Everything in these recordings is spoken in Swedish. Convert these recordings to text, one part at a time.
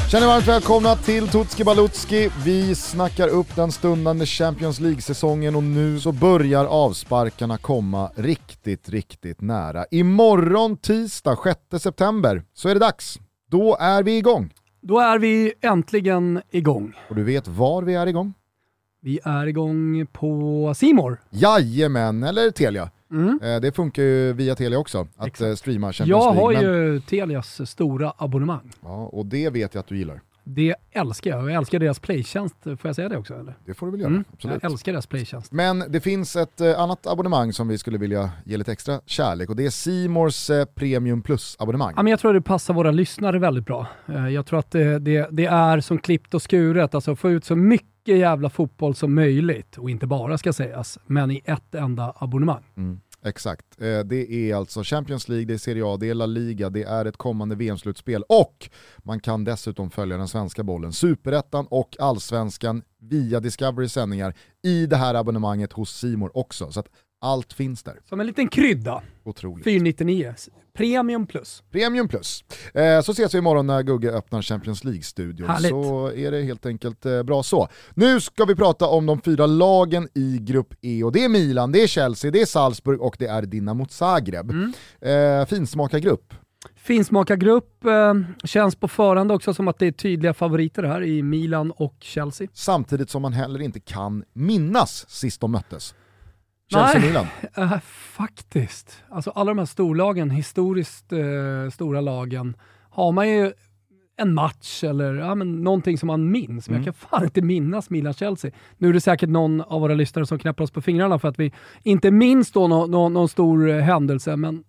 Känner varmt välkomna till Tutski Balutski. Vi snackar upp den stundande Champions League-säsongen och nu så börjar avsparkarna komma riktigt nära. Imorgon tisdag 6 september så är det dags. Då är vi igång. Då är vi äntligen igång. Och du vet var vi är igång? Vi är igång på C More. Jajamän, eller Telia. Det funkar ju via Telia också att streama Champions Jag League. har ju Telias stora abonnemang. Ja, och det vet jag att du gillar. Det älskar jag. Jag älskar deras playtjänst. Får jag säga det också? Eller? Det får du väl göra, absolut. Jag älskar deras playtjänst. Men det finns ett annat abonnemang som vi skulle vilja ge lite extra kärlek och det är C Mores Premium Plus-abonnemang. Ja, men jag tror det passar våra lyssnare väldigt bra. Jag tror att det är som klippt och skuret. Alltså få ut så mycket jävla fotboll som möjligt. Och inte bara ska sägas, men i ett enda abonnemang. Exakt. Det är alltså Champions League, det är Serie A, det är La Liga, det är ett kommande VM-slutspel och man kan dessutom följa den svenska bollen, Superettan och Allsvenskan via Discovery-sändningar i det här abonnemanget hos C More också. Så att allt finns där. Som en liten krydda. Otroligt. 499. Premium Plus. Premium Plus. Så ses vi imorgon när Gugge öppnar Champions League-studion. Härligt. Så är det helt enkelt bra så. Nu ska vi prata om de 4 lagen i grupp E och det är Milan, det är Chelsea, det är Salzburg och det är Dinamo Zagreb. Finsmakargrupp. Finsmakargrupp känns på förhand också som att det är tydliga favoriter här i Milan och Chelsea. Samtidigt som man heller inte kan minnas sist de möttes. Chelsea-Milan. Faktiskt. Alltså alla de här storlagen, historiskt stora lagen, har man ju en match eller någonting som man minns. Men jag kan fan inte minnas Milan-Chelsea. Nu är det säkert någon av våra lyssnare som knäpper oss på fingrarna för att vi inte minns då någon stor händelse, men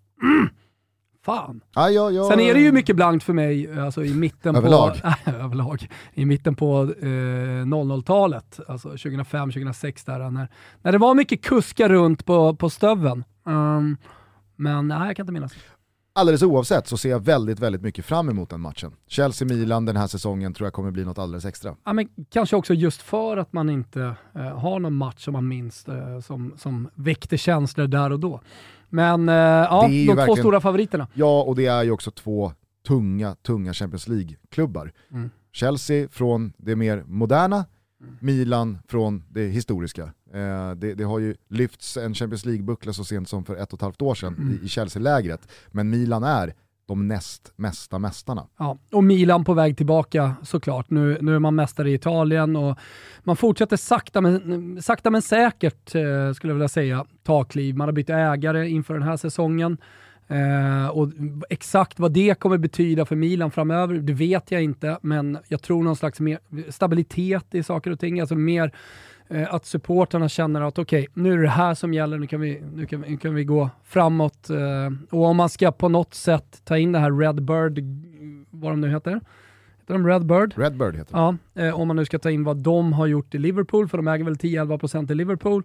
fan. Sen är det ju mycket blankt för mig alltså i mitten överlag. I mitten på 00-talet, alltså 2005-2006 där när det var mycket kuskar runt på stöven. Men nej, jag kan inte minnas. Alldeles oavsett så ser jag väldigt mycket fram emot den matchen. Chelsea-Milan den här säsongen tror jag kommer bli något alldeles extra. Ja, men kanske också just för att man inte har någon match som man minns som väckte känslor där och då. Men de två stora favoriterna. Ja, och det är ju också 2 tunga Champions League-klubbar. Chelsea från det mer moderna, Milan från det historiska. Det har ju lyfts en Champions League-buckla så sent som för 1,5 år sedan i Chelsea-lägret. Men Milan är de näst mesta mästarna. Ja, och Milan på väg tillbaka såklart. Nu är man mästare i Italien och man fortsätter sakta men säkert skulle jag vilja säga ta kliv. Man har bytt ägare inför den här säsongen. Och exakt vad det kommer betyda för Milan framöver, det vet jag inte, men jag tror någon slags mer stabilitet i saker och ting, alltså mer att supporterna känner att okej, nu är det här som gäller, nu kan vi gå framåt, och om man ska på något sätt ta in det här Redbird, vad de nu heter de Redbird heter det. Ja, om man nu ska ta in vad de har gjort i Liverpool, för de äger väl 10-11% i Liverpool,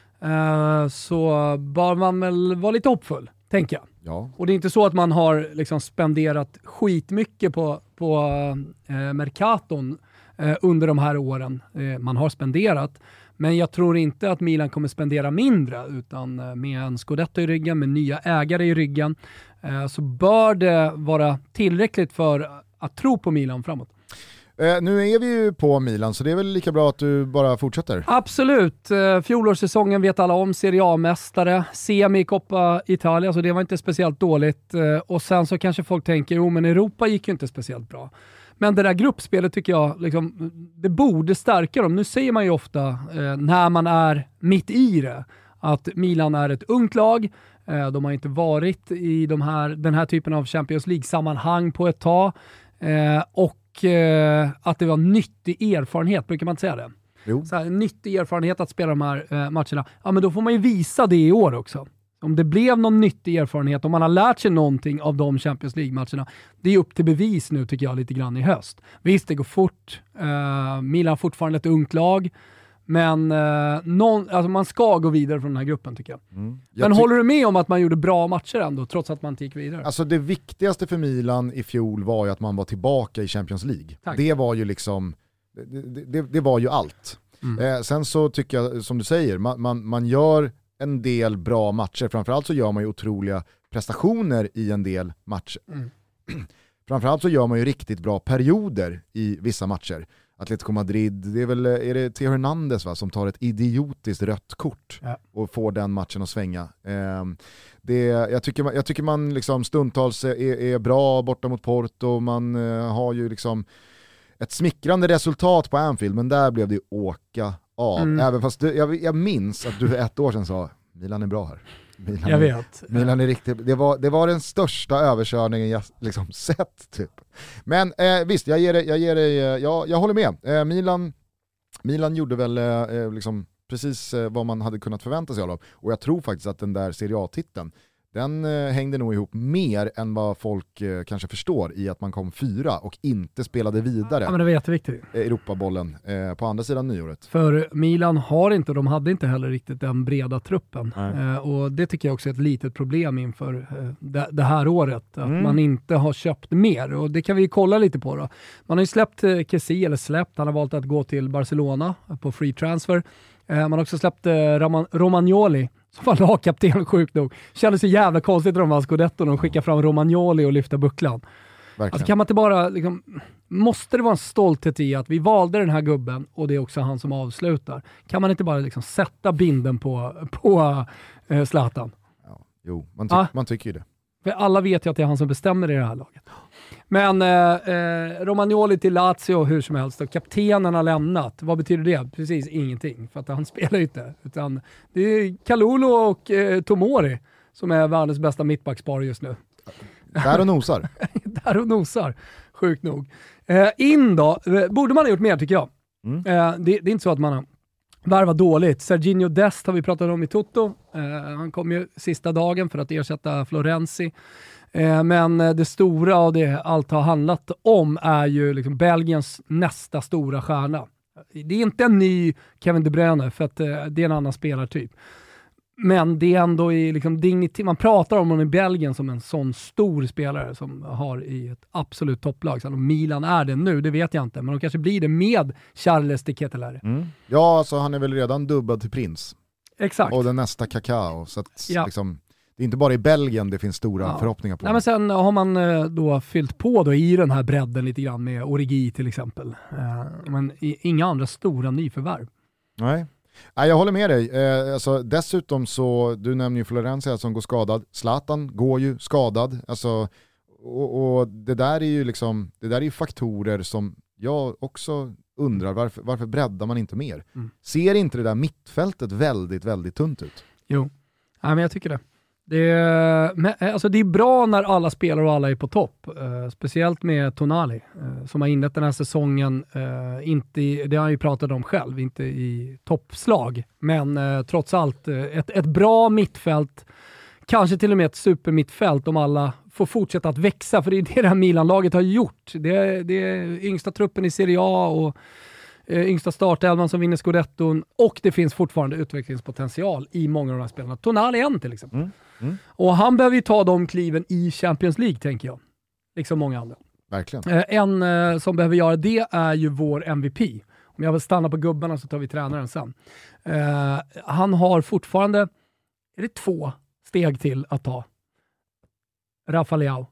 så bör man väl vara lite hoppfull, tänker jag. Ja. Och det är inte så att man har liksom spenderat skitmycket på Mercaton under de här åren. Man har spenderat, men jag tror inte att Milan kommer spendera mindre, utan med en Scudetto i ryggen, med nya ägare i ryggen, så bör det vara tillräckligt för att tro på Milan framåt. Nu är vi ju på Milan, så det är väl lika bra att du bara fortsätter. Absolut. Fjolårssäsongen vet alla om, Serie A-mästare, semi i Coppa Italia, så det var inte speciellt dåligt. Och sen så kanske folk tänker, men Europa gick ju inte speciellt bra. Men det där gruppspelet tycker jag, liksom, det borde stärka dem. Nu säger man ju ofta, när man är mitt i det, att Milan är ett ungt lag. De har inte varit i den här typen av Champions League-sammanhang på ett tag. Och att det var nyttig erfarenhet, brukar man inte säga det? Jo. Så här, nyttig erfarenhet att spela de här matcherna. Ja, men då får man ju visa det i år också. Om det blev någon nyttig erfarenhet, om man har lärt sig någonting av de Champions League-matcherna, det är upp till bevis nu tycker jag lite grann i höst. Visst, det går fort. Milan har fortfarande ett ungt lag. Men alltså man ska gå vidare från den här gruppen tycker jag. Men håller du med om att man gjorde bra matcher ändå, trots att man inte gick vidare? Alltså det viktigaste för Milan i fjol var ju att man var tillbaka i Champions League. Tack. Det var ju liksom, det var ju allt. Sen så tycker jag, som du säger, man gör en del bra matcher. Framförallt så gör man ju otroliga prestationer i en del matcher. framförallt så gör man ju riktigt bra perioder i vissa matcher. Atletico Madrid, det är det Theo Hernandez som tar ett idiotiskt rött kort och får den matchen att svänga. Jag tycker man liksom stundtals är bra borta mot Porto, man har ju liksom ett smickrande resultat på Anfield, men där blev det åka av. Även fast jag minns att du för 1 år sedan sa Milan är bra här. Milan är riktigt. Det var den största överkörningen jag liksom sett typ. Men visst, jag håller med. Milan gjorde väl liksom precis vad man hade kunnat förvänta sig av dem. Och jag tror faktiskt att den där Serie A-titeln, den hängde nog ihop mer än vad folk kanske förstår i att man kom 4 och inte spelade vidare. Ja, men det var jätteviktigt. Europabollen på andra sidan nyåret. För Milan de hade inte heller riktigt den breda truppen. Och det tycker jag också är ett litet problem inför det här året. Att man inte har köpt mer. Och det kan vi kolla lite på då. Man har ju släppt Kessie, han har valt att gå till Barcelona på free transfer. Man har också släppt Romagnoli som var lagkapten, sjukt nog. Kändes så jävla konstigt när de var Scudetto och de skickade fram Romagnoli och lyfta bucklan. Alltså kan man inte bara liksom, måste det vara en stolthet i att vi valde den här gubben och det är också han som avslutar. Kan man inte bara liksom sätta binden på Zlatan? Ja, jo, man tycker ju det. För alla vet ju att det är han som bestämmer i det här laget. Men Romagnoli till Lazio hur som helst. Och kaptenen har lämnat. Vad betyder det? Precis ingenting. För att han spelar inte. Utan det är Kalulu och Tomori som är världens bästa mittbackspar just nu. Där och nosar. Där och nosar. Sjukt nog. In då. Borde man ha gjort mer tycker jag. Det är inte så att man har värvat dåligt. Serginho Dest har vi pratat om i Toto. Han kom ju sista dagen för att ersätta Florenzi. Men det stora och det allt har handlat om är ju liksom Belgiens nästa stora stjärna. Det är inte en ny Kevin De Bruyne för att det är en annan spelartyp. Men det är ändå i liksom dignitet. Man pratar om honom i Belgien som en sån stor spelare som har i ett absolut topplag. Så om Milan är det nu, det vet jag inte. Men de kanske blir det med Charles de Ketelaere. Ja, alltså han är väl redan dubbad till prins. Exakt. Och den nästa Kakao. Så att liksom, det är inte bara i Belgien det finns stora förhoppningar på. Nej, men sen har man då fyllt på då i den här bredden lite grann med Origi till exempel. Men inga andra stora nyförvärv. Nej, jag håller med dig. Alltså, dessutom så, du nämner ju Florenzi som går skadad. Zlatan går ju skadad. Alltså, och det där är ju liksom, det där är ju faktorer som jag också undrar varför breddar man inte mer? Ser inte det där mittfältet väldigt, väldigt tunt ut? Jo, men jag tycker det. Det är bra när alla spelar och alla är på topp. Speciellt med Tonali som har inlett den här säsongen. Det har han ju pratat om själv, inte i toppslag. Men trots allt ett bra mittfält. Kanske till och med ett supermittfält om alla får fortsätta att växa. För det är det här Milan-laget har gjort. Det är yngsta truppen i Serie A och yngsta startelvan som vinner Scudetton. Och det finns fortfarande utvecklingspotential i många av de här spelarna. Tonali en till exempel. Och han behöver ju ta de kliven i Champions League, tänker jag. Liksom många andra. Verkligen. En som behöver göra det är ju vår MVP. Om jag vill stanna på gubbarna så tar vi tränaren sen. Han har fortfarande, är det 2 steg till att ta? Rafa Leao.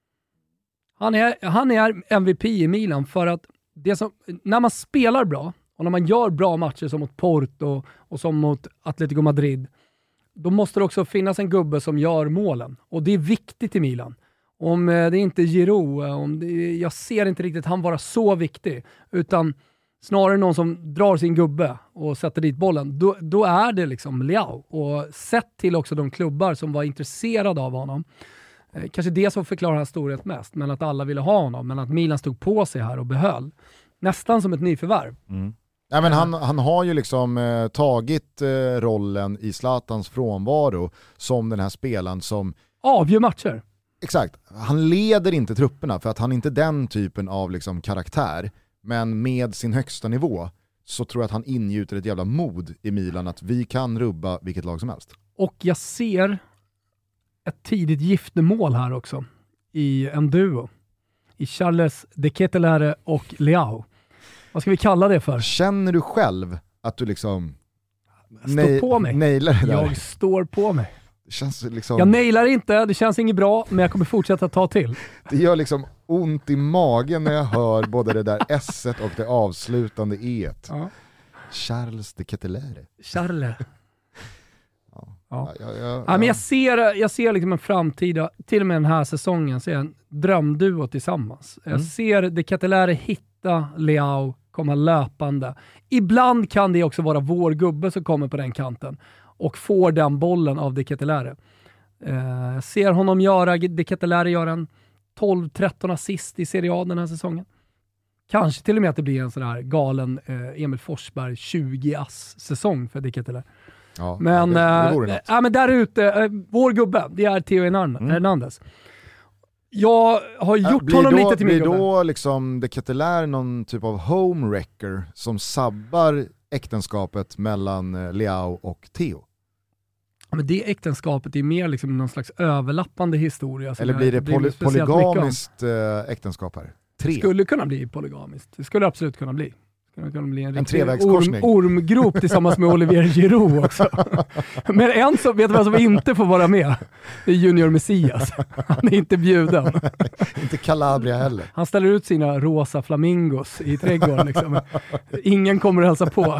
Han är MVP i Milan för att när man spelar bra och när man gör bra matcher som mot Porto och som mot Atletico Madrid, då måste det också finnas en gubbe som gör målen. Och det är viktigt i Milan. Om det är inte Giroud, jag ser inte riktigt han vara så viktig, utan snarare någon som drar sin gubbe och sätter dit bollen. Då är det liksom Leao. Och sett till också de klubbar som var intresserade av honom. Kanske det som förklarar hans storhet mest. Men att alla ville ha honom. Men att Milan stod på sig här och behöll. Nästan som ett nyförvärv. Ja, men han har ju liksom tagit rollen i Zlatans frånvaro som den här spelaren som avgör matcher. Exakt. Han leder inte trupperna för att han är inte den typen av liksom karaktär. Men med sin högsta nivå så tror jag att han ingjuter ett jävla mod i Milan att vi kan rubba vilket lag som helst. Och jag ser ett tidigt giftermål här också i en duo. I Charles de Ketelaere och Leao. Vad ska vi kalla det för? Känner du själv att du liksom nailar det där? Jag står på mig. Det känns liksom... Jag nailar inte, det känns inget bra, men jag kommer fortsätta ta till. Det gör liksom ont i magen när jag hör både det där S-et och det avslutande E-et. Ja. Charles de Ketelaere. Charles. Ja. Ja, men jag ser liksom en framtida, till och med den här säsongen, ser en drömduo tillsammans. Jag ser de Ketelaere hitta Leao, komma löpande. Ibland kan det också vara vår gubbe som kommer på den kanten och får den bollen av de Ketelaere. Jag ser honom de Ketelaere göra en 12-13 assist i Serie A den här säsongen. Kanske till och med att det blir en sån här galen Emil Forsberg 20-ass-säsong för de Ketelaere. Ja, men, men där ute, vår gubbe, det är Theo Hernandez. Jag har gjort honom lite till min gubbe. Blir då liksom de Ketelaere någon typ av homewrecker som sabbar äktenskapet mellan Leao och Theo? Men det äktenskapet är mer liksom någon slags överlappande historia. Eller blir det polygamiskt äktenskap här? 3. Skulle kunna bli polygamiskt. Det skulle absolut kunna bli. Det kan bli en trevägskorsning. Ormgrop tillsammans med Olivier Giroud också. Men en som, vet du vem som inte får vara med? Det är Junior Messias. Han är inte bjuden. Inte Calabria heller. Han ställer ut sina rosa flamingos i trädgården. Liksom. Ingen kommer att hälsa på.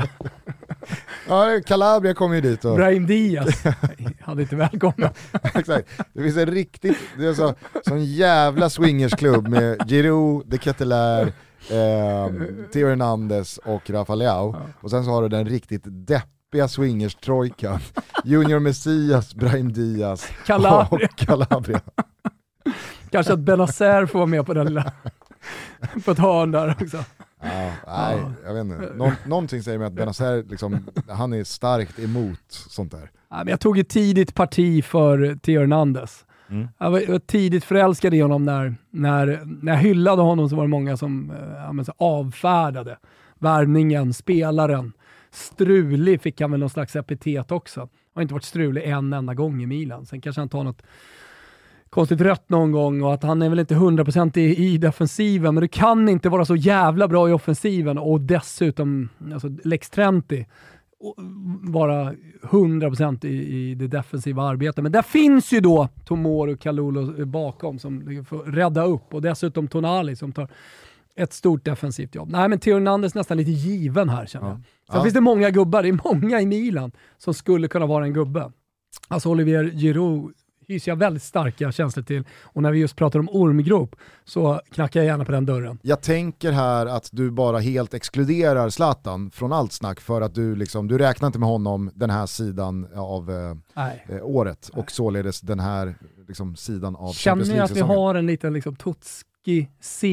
Ja, Calabria kommer ju dit. Och... Brahim Diaz. Han är inte välkommen. Exakt. Det finns en riktigt, det är sån jävla swingersklubb med Giroud, de Ketelaere, Theo Hernandez och Rafa Leao. Och sen så har du den riktigt deppiga swingers-trojkan. Junior Messias, Brahim Diaz och Calabria. Kanske att Benazer får vara med på den lilla på ett hörn där också. Jag vet inte. Någonting säger mig att Benazer liksom, han är starkt emot sånt där. Ja, men jag tog ett tidigt parti för Theo Hernandez. Jag var tidigt förälskad i honom när jag hyllade honom, så var det många som avfärdade värvningen, spelaren. Strulig fick han väl någon slags epitet också. Han har inte varit strulig en enda gång i Milan. Sen kanske han tar något konstigt rött någon gång och att han är väl inte 100% i defensiven, men du kan inte vara så jävla bra i offensiven och dessutom Lex Trenti vara 100% i det defensiva arbetet. Men där finns ju då Tomori och Kalulu bakom som får rädda upp, och dessutom Tonali som tar ett stort defensivt jobb. Nej, men Theo Hernandez är nästan lite given här, känner jag. Sen finns det många gubbar, det är många i Milan som skulle kunna vara en gubbe. Alltså Olivier Giroud hyser jag väldigt starka känslor till, och när vi just pratar om ormgrop så knackar jag gärna på den dörren. Jag tänker här att du bara helt exkluderar Zlatan från allt snack för att du räknar inte med honom den här sidan av året och således den här sidan av Champions League-säsongen. Känner jag att vi har en liten Totski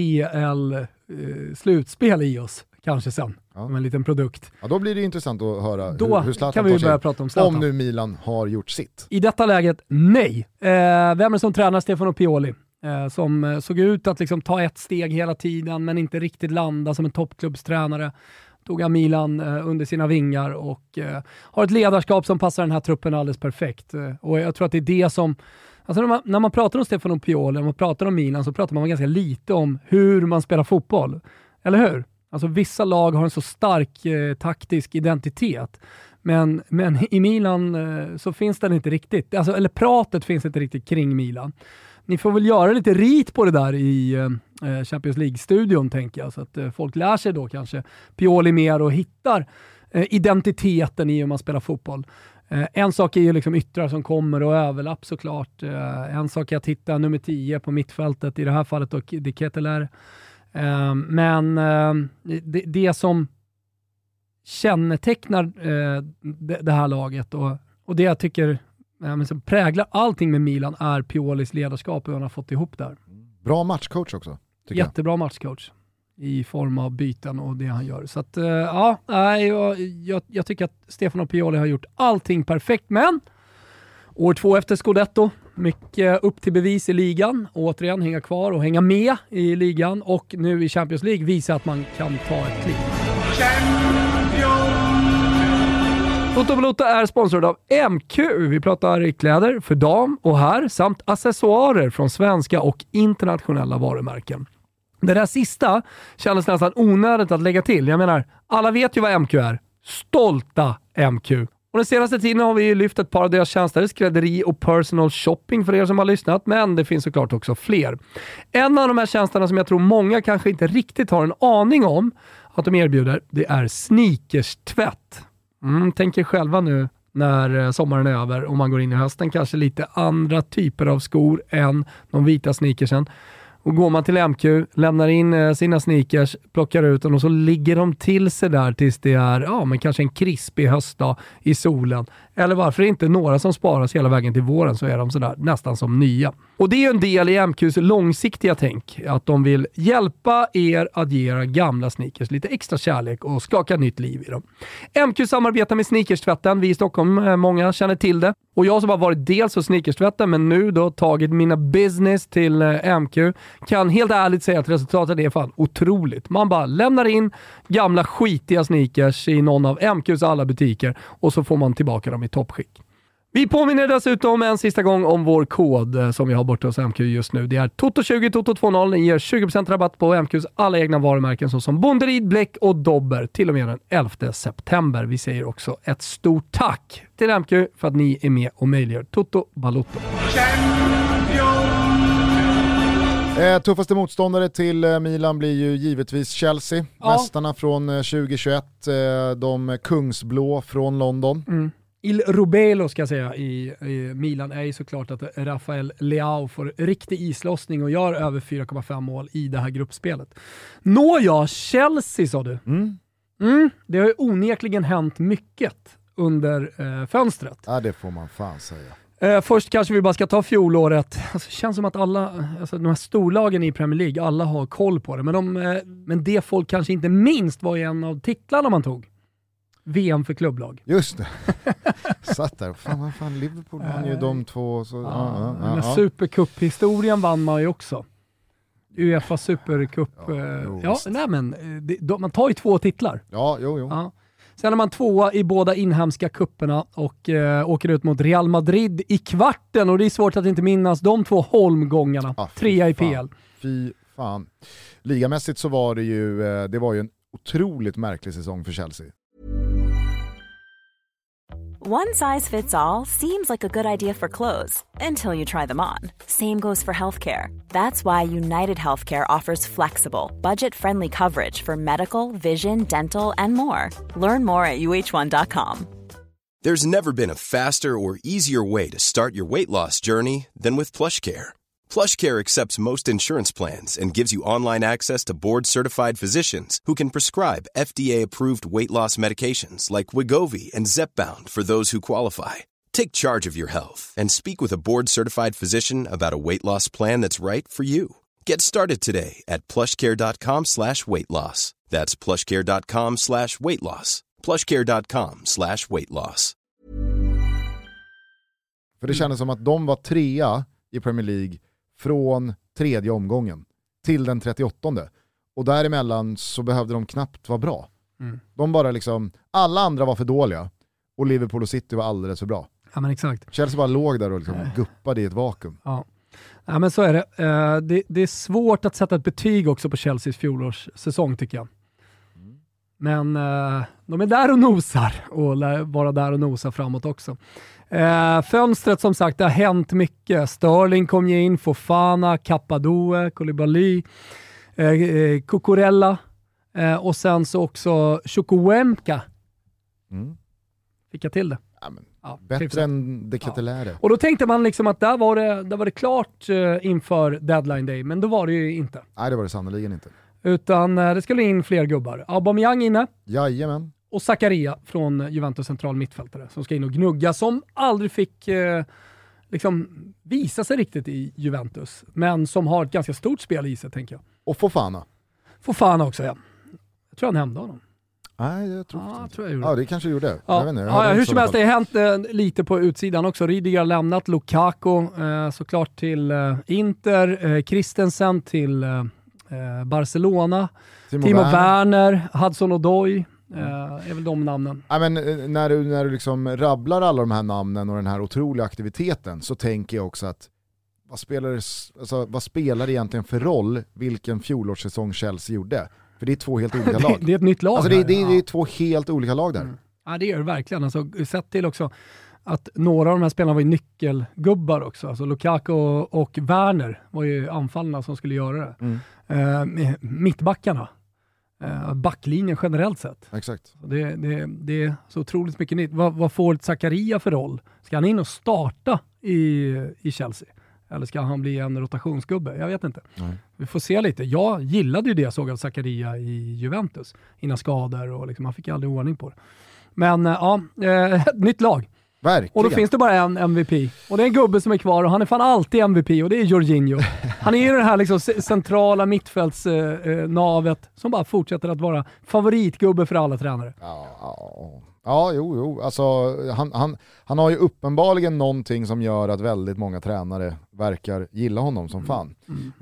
CL-slutspel i oss kanske sen. Som en liten produkt. Ja, då blir det intressant att höra hur Zlatan kan vi börja prata om Zlatan. Om nu Milan har gjort sitt. I detta läget, nej. Vem är det som tränar? Stefano Pioli. Som såg ut att ta ett steg hela tiden men inte riktigt landa som en toppklubbstränare. Tog han Milan under sina vingar och har ett ledarskap som passar den här truppen alldeles perfekt. Och jag tror att det är det som... Alltså när man pratar om Stefano Pioli, när man pratar om Milan, så pratar man ganska lite om hur man spelar fotboll. Eller hur? Alltså vissa lag har en så stark taktisk identitet. Men i Milan så finns den inte riktigt. Alltså, eller pratet finns inte riktigt kring Milan. Ni får väl göra lite rit på det där i Champions League-studion, tänker jag. Så att folk lär sig då kanske Pioli mer och hittar identiteten i hur man spelar fotboll. En sak är ju yttrar som kommer och överlapp såklart. En sak är att hitta nummer 10 på mittfältet, i det här fallet och de Ketelaere. Men det som kännetecknar det här laget och det jag tycker som präglar allting med Milan är Piolis ledarskap och han har fått ihop där. Bra matchcoach också. Jättebra matchcoach i form av byten och det han gör. Så att jag tycker att Stefano Pioli har gjort allting perfekt, men år 2 efter Scudetto, mycket upp till bevis i ligan. Återigen hänga kvar och hänga med i ligan. Och nu i Champions League visa att man kan ta ett kliv. Toto Balotto är sponsrad av MQ. Vi pratar kläder för dam och herr samt accessoarer från svenska och internationella varumärken. Det där sista kändes nästan onödigt att lägga till. Jag menar, alla vet ju vad MQ är. Stolta MQ. Och den senaste tiden har vi ju lyft ett par av deras tjänster, skrädderi och personal shopping för er som har lyssnat, men det finns såklart också fler. En av de här tjänsterna som jag tror många kanske inte riktigt har en aning om att de erbjuder, det är sneakerstvätt. Tänk er själva nu när sommaren är över och man går in i hösten, kanske lite andra typer av skor än de vita sneakersen. Och går man till MQ, lämnar in sina sneakers, plockar ut dem och så ligger de till sig där tills det är men kanske en krispig höstdag i solen. Eller varför inte några som sparas hela vägen till våren, så är de sådär nästan som nya. Och det är ju en del i MQs långsiktiga tänk, att de vill hjälpa er att ge era gamla sneakers lite extra kärlek och skaka nytt liv i dem. MQ samarbetar med sneakerstvätten, vi i Stockholm, många känner till det. Och jag som har varit dels hos sneakerstvätten men nu då tagit mina business till MQ, kan helt ärligt säga att resultatet är fan otroligt. Man bara lämnar in gamla skitiga sneakers i någon av MQs alla butiker och så får man tillbaka dem i toppskick. Vi påminner dessutom en sista gång om vår kod som vi har borta hos MQ just nu. Det är TOTO20 TOTO20. Ni ger 20% rabatt på MQs alla egna varumärken såsom Bonderid, Bläck och Dobber till och med den 11 september. Vi säger också ett stort tack till MQ för att ni är med och möjliggör Toto Balotto. Tuffaste motståndare till Milan blir ju givetvis Chelsea. Mästarna från 2021, de kungsblå från London. Il Rubelo ska jag säga i Milan är ju såklart att Rafael Leao får riktig islossning och gör över 4,5 mål i det här gruppspelet. Nåja, Chelsea sa du. Det har ju onekligen hänt mycket under fönstret. Ja, det får man fan säga. Först kanske vi bara ska ta fjolåret. Alltså, det känns som att alla, de här storlagen i Premier League, alla har koll på det. Men det folk kanske inte minst var en av titlarna man tog. VM för klubblag. Just det. Satt där. Vad fan, Liverpool vann ju de två. Så, Supercup-historien vann man ju också. UEFA Supercup. Man tar ju 2 titlar. Ja, jo. Ja. Sen är man 2 i båda inhemska kupperna och åker ut mot Real Madrid i kvarten. Och det är svårt att inte minnas de 2 holmgångarna. 3 i PL. Fy fan. Ligamässigt så var det ju en otroligt märklig säsong för Chelsea. One size fits all seems like a good idea for clothes until you try them on. Same goes for healthcare. That's why United Healthcare offers flexible, budget-friendly coverage for medical, vision, dental, and more. Learn more at uh1.com. There's never been a faster or easier way to start your weight loss journey than with PlushCare. PlushCare accepts most insurance plans and gives you online access to board-certified physicians who can prescribe FDA-approved weight loss medications like Wegovy and Zepbound for those who qualify. Take charge of your health and speak with a board-certified physician about a weight loss plan that's right for you. Get started today at plushcare.com/weightloss. That's plushcare.com/weightloss. plushcare.com/weightloss. För det kändes som att de var 3 i Premier League från 3:e omgången till den 38:e. Och däremellan så behövde de knappt vara bra. De bara alla andra var för dåliga och Liverpool och City var alldeles för bra. Ja, men exakt. Chelsea bara låg där och guppade i ett vakuum. Ja. Ja, men så är det. Det är svårt att sätta ett betyg också på Chelseas fjolårssäsong tycker jag. Men de är där och nosar och lär vara där och nosa framåt också. Fönstret som sagt, det har hänt mycket. Sterling kom ju in, Fofana, Kappadoe, Koulibaly, Cucurella och sen så också Chukwuemeka. Fick jag till det? Bättre än det Ketelare. Och då tänkte man att där var det klart inför deadline day, men då var det ju inte. Nej, det var det sannoliken inte. Utan det skulle in fler gubbar. Aubameyang inne. Jajamän. Och Zakaria från Juventus central mittfältare som ska in och gnugga, som aldrig fick visa sig riktigt i Juventus, men som har ett ganska stort spel i sig, tänker jag. Och Fofana också, ja. Jag tror han hämnde honom. Nej, jag tror inte. Ja, det kanske gjorde. Ja, hur som helst, det har hänt lite på utsidan också. Rydiger har lämnat, Lukaku såklart till Inter, Christensen till Barcelona, Timo Werner, Hudson-Odoi. Är väl de namnen. Ja, men när du rabblar alla de här namnen och den här otroliga aktiviteten, så tänker jag också att vad spelar det egentligen för roll vilken fjolårssäsong Chelsea gjorde? För det är 2 helt olika lag. Det är ett nytt lag. Alltså det är 2 helt olika lag där. Ja, det gör det verkligen. Alltså, sett till också att några av de här spelarna var ju nyckelgubbar också. Alltså Lukaku och Werner var ju anfallarna som skulle göra det. Mittbackarna. Backlinjen generellt sett. Exakt. Det är så otroligt mycket nytt. Vad får Zakaria för roll? Ska han in och starta i Chelsea? Eller ska han bli en rotationsgubbe? Jag vet inte. Nej. Vi får se lite. Jag gillade ju det jag såg av Zakaria i Juventus innan skador och liksom, han fick aldrig ordning på det. Men nytt lag. Verkligen. Och då finns det bara en MVP. Och det är en gubbe som är kvar och han är fan alltid MVP och det är Jorginho. Han är ju det här liksom centrala mittfältsnavet som bara fortsätter att vara favoritgubbe för alla tränare. Ja, jo. Alltså, han har ju uppenbarligen någonting som gör att väldigt många tränare verkar gilla honom som fan.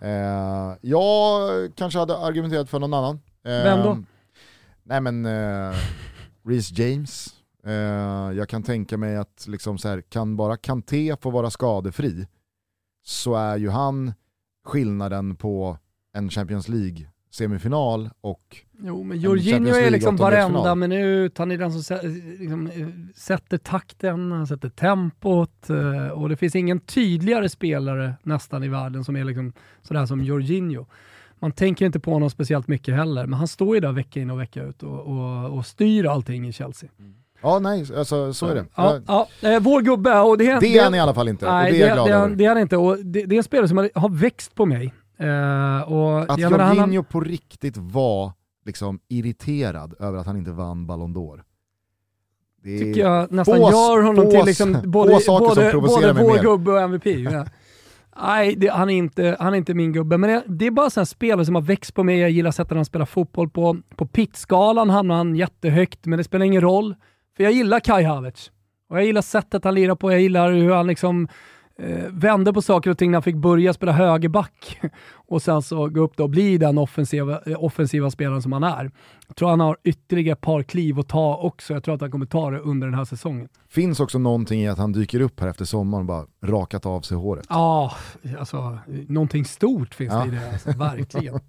Jag kanske hade argumenterat för någon annan. Vem då? Nej men Reece James. Jag kan tänka mig att liksom så här, kan bara Kanté få vara skadefri så är ju han skillnaden på en Champions League semifinal och jo, men Jorginho är liksom varenda minut, han är den som liksom sätter takten, han sätter tempot och det finns ingen tydligare spelare nästan i världen som är liksom sådär som Jorginho. Man tänker inte på honom speciellt mycket heller, men han står ju där vecka in och vecka ut och styr allting i Chelsea. Ja, nej, alltså, så är det. Vår gubbe. Och det är han i alla fall inte. Nej, och det är jag glad över. Det är han inte. Och det är en spelare som har växt på mig. Och att Jorginho på riktigt var liksom irriterad över att han inte vann Ballon d'Or. Det tycker jag nästan gör honom till liksom både vår gubbe och MVP. Ja. Nej, han är inte min gubbe. Men det är bara en spelare som har växt på mig. Jag gillar sättet han spelar fotboll på. På pitskalan hamnar han jättehögt, men det spelar ingen roll. För jag gillar Kai Havertz. Och jag gillar sättet han lirar på. Jag gillar hur han liksom vände på saker och ting när han fick börja spela högerback. Och sen så gå upp då och bli den offensiva spelaren som han är. Jag tror han har ytterligare ett par kliv att ta också. Jag tror att han kommer ta det under den här säsongen. Finns också någonting i att han dyker upp här efter sommaren och bara rakat av sig håret. Ja, alltså någonting stort finns det i det. Alltså, verkligen.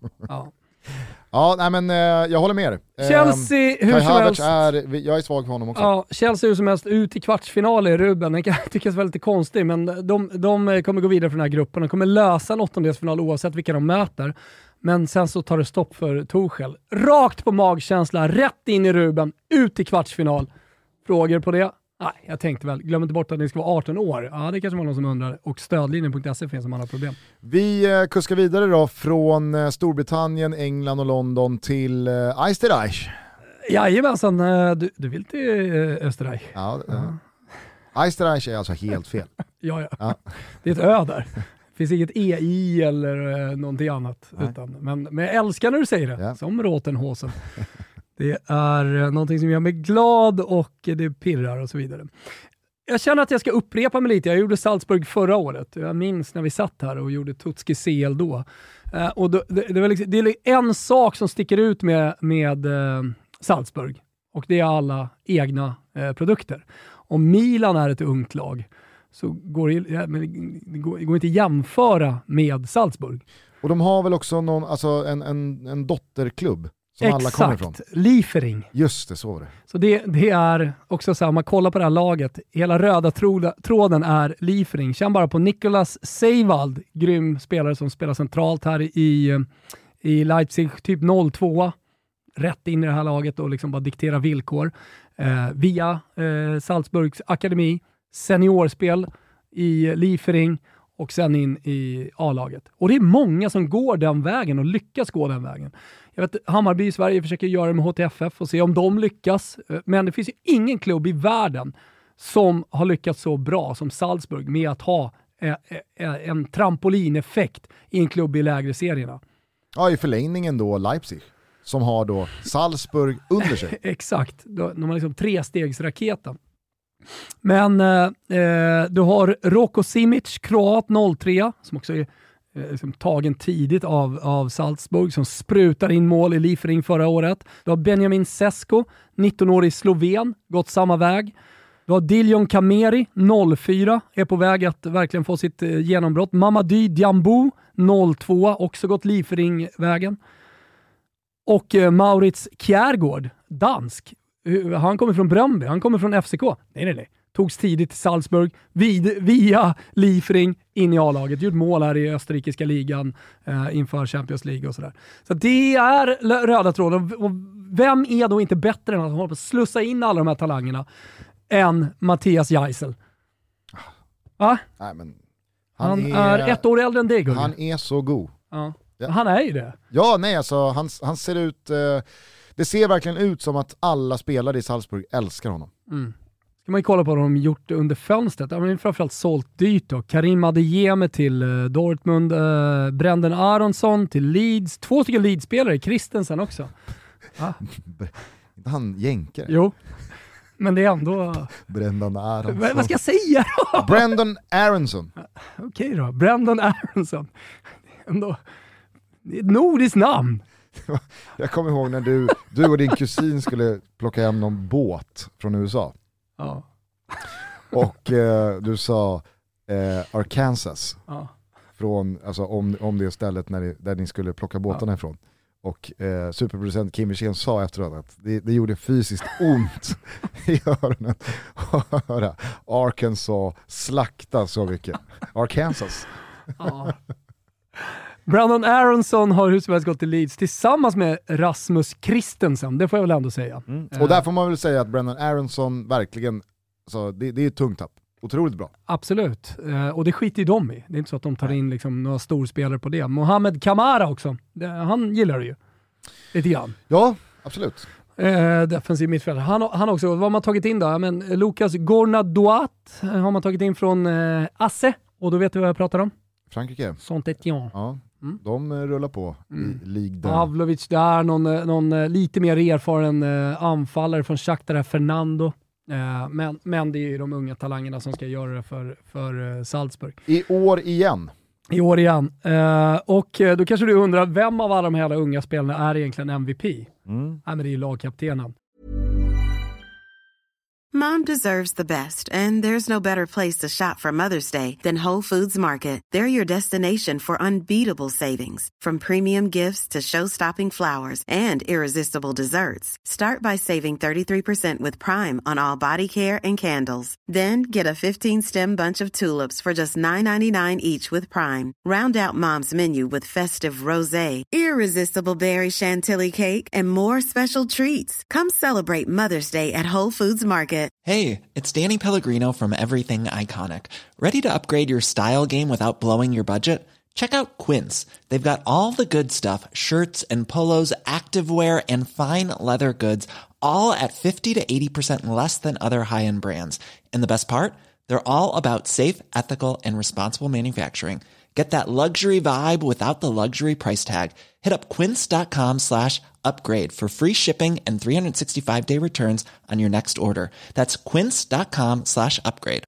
Ja, nej men jag håller med. Chelsea hur som helst. Jag är svag för honom också. Ja, Chelsea hur som helst ut i kvartsfinal i Ruben. Det kan tyckas vara lite konstigt, men de kommer gå vidare för den här gruppen. De kommer lösa en åttondelsfinal oavsett vilka de möter. Men sen så tar det stopp för Tuchel. Rakt på magkänsla, rätt in i Ruben, ut i kvartsfinal. Frågor på det? Nej, jag tänkte väl, glöm inte bort att ni ska vara 18 år. Ja, det kanske var någon som undrar. Och stödlinjen.se finns om man har problem. Vi kuskar vidare då från Storbritannien, England och London till Österreich. Jajamensan, du vill till Österreich. Ja. Österreich är alltså helt fel. ja. Det är ett ö där. Det finns inget EI eller någonting annat. Men jag älskar när du säger det, som Rotenhosen. Det är någonting som gör mig glad och det pirrar och så vidare. Jag känner att jag ska upprepa mig lite. Jag gjorde Salzburg förra året. Jag minns när vi satt här och gjorde Tutski CL då. Och det var liksom, det är en sak som sticker ut med Salzburg. Och det är alla egna produkter. Om Milan är ett ungt lag så går det går inte att jämföra med Salzburg. Och de har väl också en dotterklubb som alla kommer ifrån. Liefering. Just det, så var det. Så det är också så här, man kollar på det här laget, hela röda tråden är Liefering. Känn bara på Nicolas Seiwald, grym spelare som spelar centralt här i Leipzig, typ 0-2. Rätt in i det här laget och liksom bara diktera villkor. Via Salzburgs akademi, seniorspel i Liefering och sen in i A-laget. Och det är många som går den vägen och lyckas gå den vägen. Jag vet, Hammarby i Sverige försöker göra det med HTFF och se om de lyckas. Men det finns ju ingen klubb i världen som har lyckats så bra som Salzburg med att ha en trampolineffekt i en klubb i lägre serierna. Ja, i förlängningen då Leipzig som har då Salzburg under sig. Exakt, de har liksom 3-stegsraketen. Men du har Roko Simic, kroat 03, som också är liksom tagen tidigt av Salzburg, som sprutar in mål i Liefering förra året. Du har Benjamin Sesko, 19-årig sloven, gått samma väg. Du har Dillion Kameri, 04, är på väg att verkligen få sitt genombrott. Mamadou Diambo, 02, också gått Liefering-vägen. Och Maurits Kjærgaard, dansk, Han kommer från Bröndby, han kommer från FCK. Nej. Togs tidigt till Salzburg, via Liefering in i A-laget. Gjort mål här i österrikiska ligan inför Champions League och sådär. Så det är röda tråden. Och vem är då inte bättre än att hålla på att slussa in alla de här talangerna än Mattias Geisel? Va? Nej, men han är 1 år äldre än dig, Gugge. Han är så god. Ja. Han är ju det. Ja, nej, alltså han ser ut... det ser verkligen ut som att alla spelare i Salzburg älskar honom. Ska man ju kolla på vad de gjort under fönstret. De har framförallt sålt dyrt då. Karim Adeyemi till Dortmund, Brendan Aronsson till Leeds. 2 stycken Leeds-spelare, Christensen också. Han jänkar. Jo, men det är ändå... Brendan Aronsson. Vad ska jag säga då? Brendan Aronsson. Okej då, Brendan Aronsson. Ändå... Det är ett nordiskt namn. Jag kommer ihåg när du och din kusin skulle plocka hem någon båt från USA. Ja. Och du sa Arkansas. Ja. Från, alltså, om det stället där ni skulle plocka båtarna ifrån. Och superproducent Kim Wirsén sa efteråt att det gjorde fysiskt ont i öronen att höra Arkansas slakta så mycket. Arkansas. Ja. Brandon Aronsson har hur som helst gått till Leeds tillsammans med Rasmus Christensen, det får jag väl ändå säga. Och där får man väl säga att Brandon Aronsson verkligen, alltså, det är ett tungt tapp. Otroligt bra. Absolut. Och det skiter ju de i. Det är inte så att de tar in liksom några storspelare på det. Mohamed Kamara också. Han gillar det ju. Lite grann. Ja, absolut. Defensiv mittfältare. Han också, vad har man tagit in då? Men Lucas Gornadoat har man tagit in från Asse. Och då vet du vad jag pratar om? Frankrike. Saint-Étienne. Ja, de rullar på i Ligue 1. Pavlovic där, någon lite mer erfaren anfallare från Shakhtar Fernando. Men det är ju de unga talangerna som ska göra det för Salzburg. I år igen. Och då kanske du undrar, vem av alla de här unga spelarna är egentligen MVP? Nej, men det är ju lagkaptenen. Mom deserves the best, and there's no better place to shop for Mother's Day than Whole Foods Market. They're your destination for unbeatable savings, from premium gifts to show-stopping flowers and irresistible desserts. Start by saving 33% with Prime on all body care and candles. Then get a 15-stem bunch of tulips for just $9.99 each with Prime. Round out Mom's menu with festive rosé, irresistible berry chantilly cake, and more special treats. Come celebrate Mother's Day at Whole Foods Market. Hey, it's Danny Pellegrino from Everything Iconic. Ready to upgrade your style game without blowing your budget? Check out Quince. They've got all the good stuff, shirts and polos, activewear, and fine leather goods, all at 50 to 80% less than other high-end brands. And the best part? They're all about safe, ethical, and responsible manufacturing. Get that luxury vibe without the luxury price tag. Hit up quince.com/upgrade for free shipping and 365-day returns on your next order. That's quince.com/upgrade.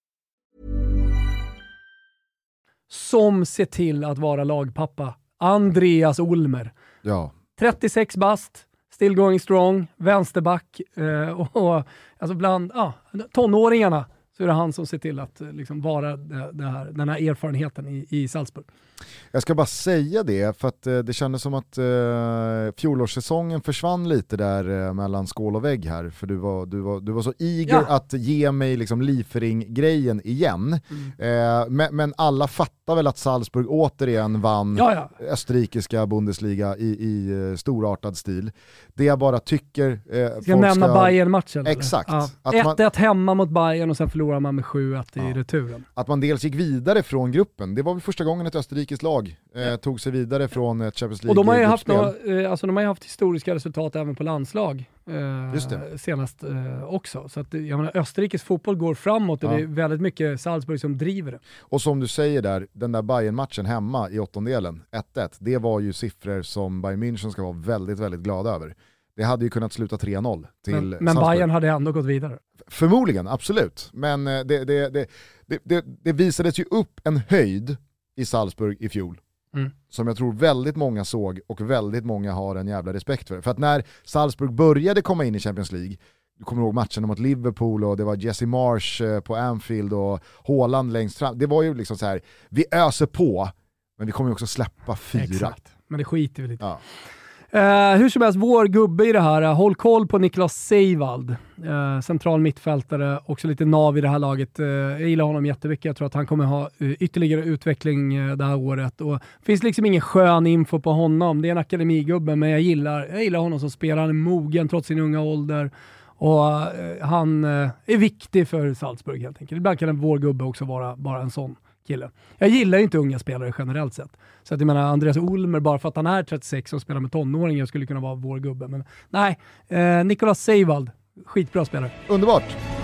Som ser till att vara lagpappa. Andreas Olmer. Ja. 36 bast, still going strong, vänsterback och alltså bland tonåringarna så är det han som ser till att liksom vara den här erfarenheten i Salzburg. Jag ska bara säga det, för att det kändes som att fjolårssäsongen försvann lite där mellan skål och vägg här, för du var så eager att ge mig liksom Liefering-grejen igen. Men alla fattar väl att Salzburg återigen vann österrikiska Bundesliga i storartad stil. Det jag bara tycker... Ska jag nämna Bayern-matchen? Exakt. Ja. 1-1 hemma mot Bayern och sen förlorar man med 7-1 i returen. Att man dels gick vidare från gruppen. Det var väl första gången ett österrikiskt lag tog sig vidare från ett Champions League. Och de har ju haft historiska resultat även på landslag senast också. Så att, jag menar, Österrikes fotboll går framåt och det är väldigt mycket Salzburg som driver det. Och som du säger där, den där Bayern-matchen hemma i åttondelen, 1-1, det var ju siffror som Bayern München ska vara väldigt, väldigt glada över. Det hade ju kunnat sluta 3-0 till Salzburg. Men Bayern hade ändå gått vidare. Förmodligen, absolut. Men det visades ju upp en höjd i Salzburg i fjol. Som jag tror väldigt många såg och väldigt många har en jävla respekt för. För att när Salzburg började komma in i Champions League, du kommer ihåg matchen mot Liverpool och det var Jesse Marsch på Anfield och Haaland längst fram. Det var ju liksom så här, vi öser på, men vi kommer ju också släppa 4. Exakt, men det skiter vi lite. Ja. Hur som helst, vår gubbe i det här, håll koll på Niklas Seiwald. Central mittfältare, också lite nav i det här laget. Jag gillar honom jättemycket. Jag tror att han kommer ha ytterligare utveckling det här året. Och det finns liksom ingen skön info på honom. Det är en akademigubbe, men jag gillar honom som spelar. Han är mogen trots sin unga ålder. Och han är viktig för Salzburg helt enkelt. Ibland kan vår gubbe också vara bara en sån kille. Jag gillar ju inte unga spelare generellt sett. Så att jag menar, Andreas Ulmer, bara för att han är 36 och spelar med tonåringar, skulle kunna vara vår gubbe. Men nej, Niklas Seiwald, skitbra spelare. Underbart!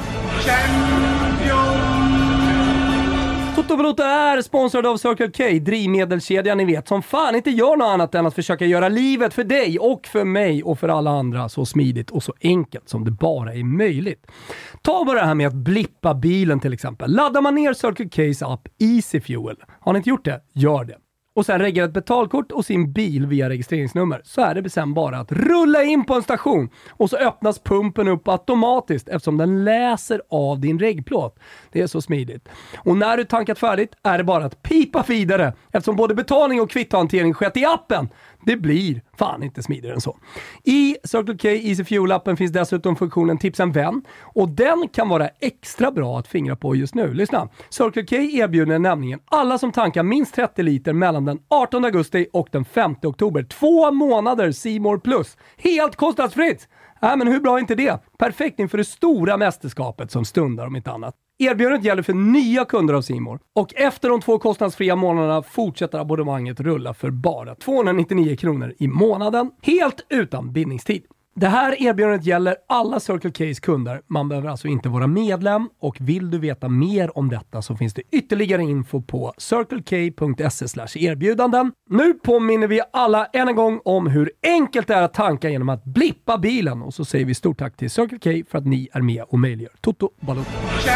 Toto Balotto är sponsrad av Circle K, drivmedelskedjan ni vet, som fan inte gör något annat än att försöka göra livet för dig och för mig och för alla andra så smidigt och så enkelt som det bara är möjligt. Ta bara det här med att blippa bilen till exempel. Laddar man ner Circle K's app Easy Fuel. Har ni inte gjort det? Gör det. Och sen reggar ett betalkort och sin bil via registreringsnummer, så är det sen bara att rulla in på en station och så öppnas pumpen upp automatiskt eftersom den läser av din regplåt. Det är så smidigt. Och när du tankat färdigt är det bara att pipa vidare eftersom både betalning och kvitthantering skett i appen. Det blir fan inte smidigare än så. I Circle K Easy Fuel-appen finns dessutom funktionen Tipsa en vän. Och den kan vara extra bra att fingra på just nu. Lyssna. Circle K erbjuder nämligen alla som tankar minst 30 liter mellan den 18 augusti och den 5 oktober. 2 månader C More Plus. Helt kostnadsfritt! Men hur bra är inte det? Perfekt inför det stora mästerskapet som stundar om inte annat. Erbjudandet gäller för nya kunder av C More. Och efter de 2 kostnadsfria månaderna fortsätter abonnemanget rulla för bara 299 kronor i månaden. Helt utan bindningstid. Det här erbjudandet gäller alla Circle K's kunder. Man behöver alltså inte vara medlem. Och vill du veta mer om detta så finns det ytterligare info på circlek.se/erbjudanden. Nu påminner vi alla än en gång om hur enkelt det är att tanka genom att blippa bilen. Och så säger vi stort tack till Circle K för att ni är med och möjliggör Toto Balotto.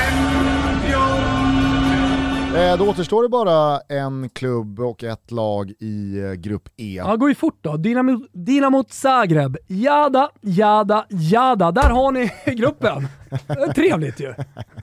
Då återstår det bara en klubb och ett lag i grupp E. Ja, går ju fort då. Dinamo Zagreb. Jada. Där har ni gruppen. Trevligt ju.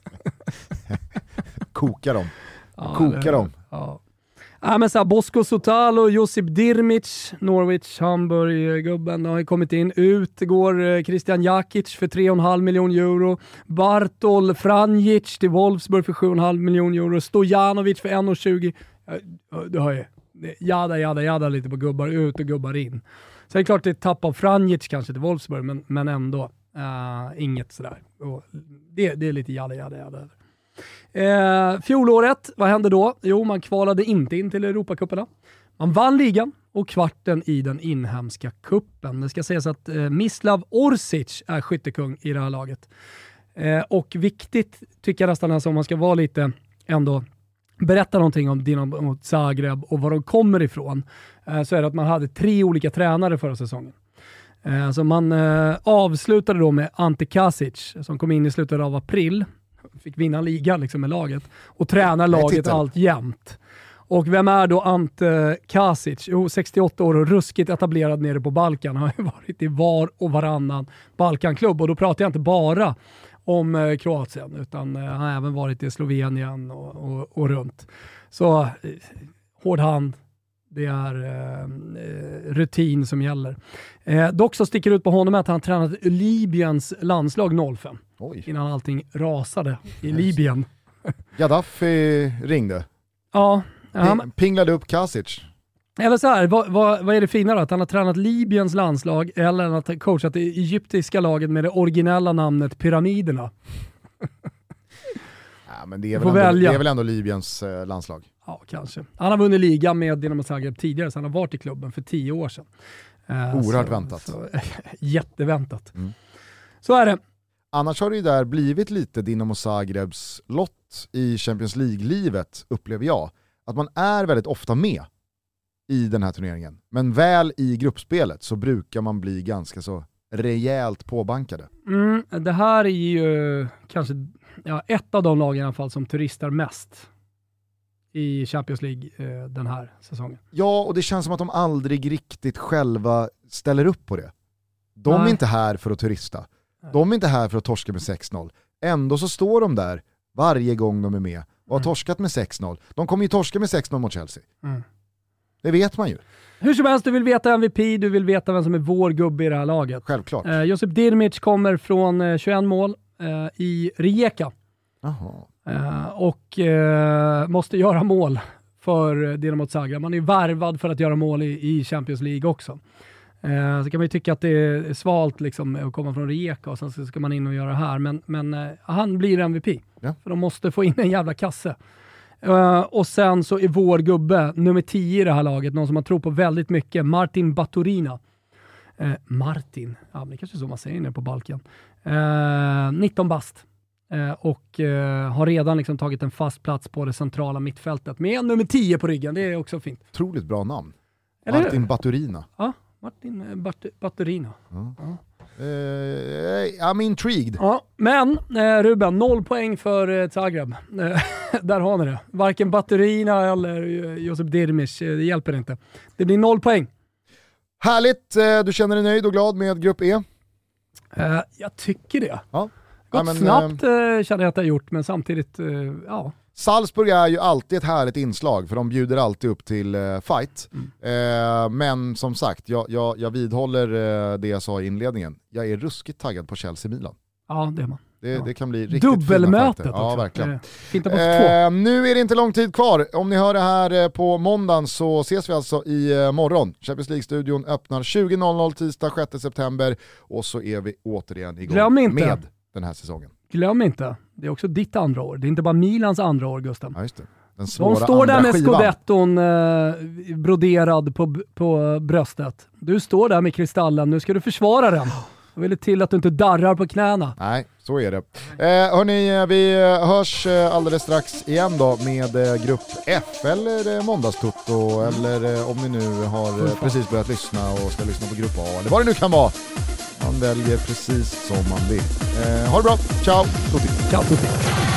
Kokar dem. Ja. Men så här, Bosko Sotalo, Josip Dirmic, Norwich, Hamburg-gubben har ju kommit in. Ut går Christian Jakic för 3,5 miljoner euro. Bartol Franjic till Wolfsburg för 7,5 miljoner euro. Stojanovic för 1,20. Du hör ju. Jada lite på gubbar ut och gubbar in. Så det är klart det är ett tapp av Franjic kanske till Wolfsburg, men ändå inget sådär. Det är lite jada. Fjolåret, vad hände då? Jo, man kvalade inte in till Europacuperna. Man vann ligan och kvarten i den inhemska kuppen. Det ska sägas att Mislav Orsic är skyttekung i det här laget. Och viktigt tycker jag nästan, alltså, om man ska vara lite ändå berätta någonting om Dinamo Zagreb och var de kommer ifrån, så är det att man hade 3 olika tränare förra säsongen. Så man avslutade då med Ante Kasic som kom in i slutet av april. Fick vinna ligan liksom med laget och tränar laget allt jämt. Och vem är då Ante Kasic? Jo, 68 år och ruskigt etablerad nere på Balkan. Han har varit i var och varannan Balkanklubb. Och då pratar jag inte bara om Kroatien, utan han har även varit i Slovenien och runt. Så hård hand. Det är rutin som gäller. Dock så sticker ut på honom att han tränat Libyens landslag 05. Oj. Innan allting rasade i Libyen. Gaddafi ringde. Ja. Pinglade upp Kasic. Eller så här, vad är det fina då? Att han har tränat Libyens landslag eller att han coachat det egyptiska laget med det originella namnet Pyramiderna? Ja, men det är väl ändå Libyens landslag. Ja, kanske. Han har vunnit ligan med Dinamo Zagreb tidigare, så han har varit i klubben för 10 år sedan. Oerhört väntat. Jätteväntat. Mm. Så är det. Annars har det ju där blivit lite Dinamo Zagrebs lott i Champions League-livet, upplever jag. Att man är väldigt ofta med i den här turneringen. Men väl i gruppspelet så brukar man bli ganska så rejält påbankade. Det här är ju kanske ett av de lagen i alla fall som turistar mest i Champions League den här säsongen. Ja, och det känns som att de aldrig riktigt själva ställer upp på det. De är inte här för att turista. De är inte här för att torska med 6-0. Ändå så står de där varje gång de är med och har torskat med 6-0. De kommer ju torska med 6-0 mot Chelsea. Det vet man ju. Hur som helst, du vill veta MVP, du vill veta vem som är vår gubbe i det här laget. Självklart. Josip Dirmic kommer från 21 mål i Rijeka. Och måste göra mål för Dinamo Zagreb. Man är värvad för att göra mål i Champions League också. Så kan man ju tycka att det är svalt liksom, att komma från Rijeka och sen så ska man in och göra det här. Men han blir MVP. Ja. För de måste få in en jävla kasse. Och sen så är vår gubbe, nummer 10 i det här laget, någon som man tror på väldigt mycket, Martin Baturina. Martin, ja, det kanske är så man säger nu på Balkan. 19 bast. Och har redan liksom tagit en fast plats på det centrala mittfältet med nummer 10 på ryggen. Det är också fint. Otroligt bra namn. Eller Martin Baturina. Ja, Martin Baturina. Ja. I'm intrigued. Ja, men Ruben, 0 poäng för Zagreb. Där har ni det. Varken Baturina eller Josip Dirmic, det hjälper inte. Det blir 0 poäng. Härligt, du känner dig nöjd och glad med grupp E? Jag tycker det. Ja. Gått snabbt känner jag att jag har gjort, men samtidigt, ja. Salzburg är ju alltid ett härligt inslag för de bjuder alltid upp till fight. Men som sagt, jag vidhåller det jag sa i inledningen. Jag är ruskigt taggad på Chelsea-Milan. Ja, det är man. Det kan bli riktigt dubbelmötet också. Ja, verkligen. Nu är det inte lång tid kvar. Om ni hör det här på måndagen så ses vi alltså i morgon. Champions League-studion öppnar 20.00 tisdag 6 september och så är vi återigen igång med den här säsongen. Glöm inte, det är också ditt andra år. Det är inte bara Milans andra år, Gustav. Ja, just det. Den svåra de står där med skivan. scudetton broderad på bröstet. Du står där med kristallen, nu ska du försvara den. Jag vill till att du inte darrar på knäna. Nej, så är det. Hörni, vi hörs alldeles strax igen då med grupp F eller måndagstutto eller om ni nu har precis börjat lyssna och ska lyssna på grupp A eller vad det nu kan vara. Man väljer precis som man vill. Ha det bra, ciao, tutti. Ciao, tutti.